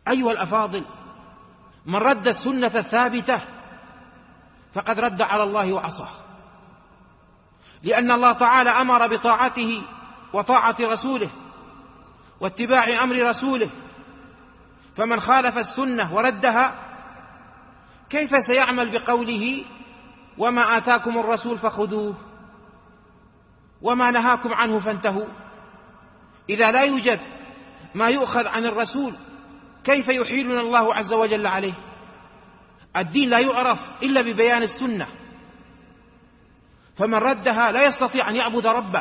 أيها الأفاضل، من رد السنة الثابتة فقد رد على الله وعصاه، لأن الله تعالى أمر بطاعته وطاعة رسوله واتباع أمر رسوله، فمن خالف السنة وردها كيف سيعمل بقوله وما آتاكم الرسول فخذوه وما نهاكم عنه فانتهوا؟ إذا لا يوجد ما يؤخذ عن الرسول كيف يحيلنا الله عز وجل عليه؟ الدين لا يعرف إلا ببيان السنة، فمن ردها لا يستطيع أن يعبد ربه.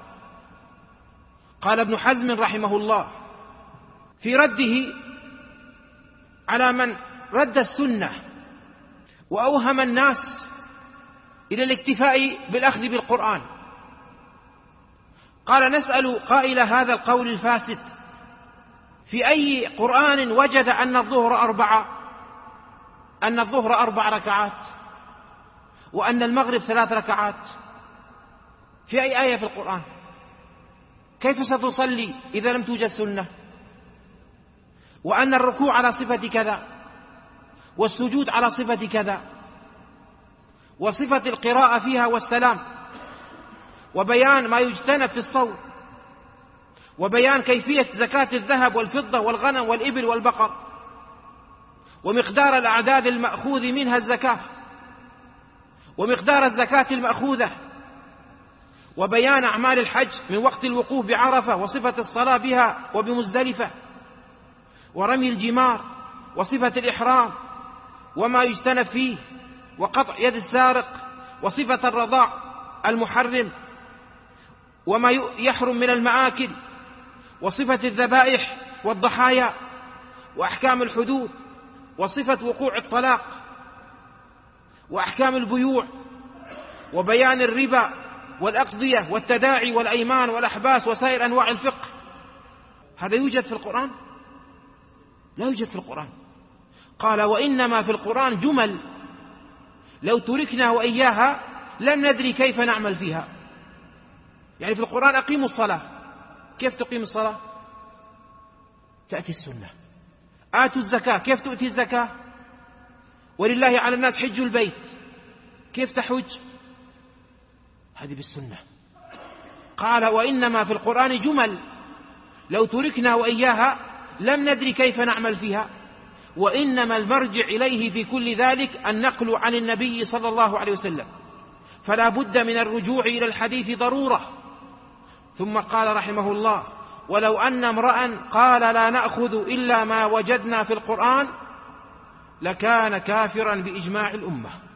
قال ابن حزم رحمه الله في رده على من رد السنة وأوهم الناس إلى الاكتفاء بالأخذ بالقرآن، قال: نسأل قائل هذا القول الفاسد في أي قرآن وجد أن الظهر 4 ركعات وأن المغرب 3 ركعات؟ في أي آية في القرآن؟ كيف ستصلي إذا لم توجد سنة؟ وأن الركوع على صفة كذا والسجود على صفة كذا وصفة القراءة فيها والسلام، وبيان ما يجتنب في الصوم، وبيان كيفية زكاة الذهب والفضة والغنم والإبل والبقر، ومقدار الأعداد المأخوذ منها الزكاة، ومقدار الزكاة المأخوذة، وبيان أعمال الحج من وقت الوقوف بعرفة وصفة الصلاة بها وبمزدلفة، ورمي الجمار وصفة الإحرام وما يجتنب فيه، وقطع يد السارق وصفة الرضاع المحرم وما يحرم من المآكل، وصفة الذبائح والضحايا، وأحكام الحدود، وصفة وقوع الطلاق، وأحكام البيوع، وبيان الربا والأقضية والتداعي والأيمان والأحباس وسائر أنواع الفقه. هذا يوجد في القرآن؟ لا يوجد في القرآن. قال: وإنما في القرآن جمل لو تركنا وإياها لم ندري كيف نعمل فيها. يعني في القرآن أقيموا الصلاة، كيف تقيم الصلاة؟ تأتي السنة. آتوا الزكاة، كيف تؤتي الزكاة؟ ولله على الناس حج البيت، كيف تحج؟ هذه بالسنة. قال: وإنما في القرآن جمل لو تركنا وإياها لم ندري كيف نعمل فيها، وإنما المرجع إليه في كل ذلك النقل عن النبي صلى الله عليه وسلم، فلا بد من الرجوع إلى الحديث ضرورة. ثم قال رحمه الله: ولو أن امرأ قال لا نأخذ إلا ما وجدنا في القرآن لكان كافرا بإجماع الأمة.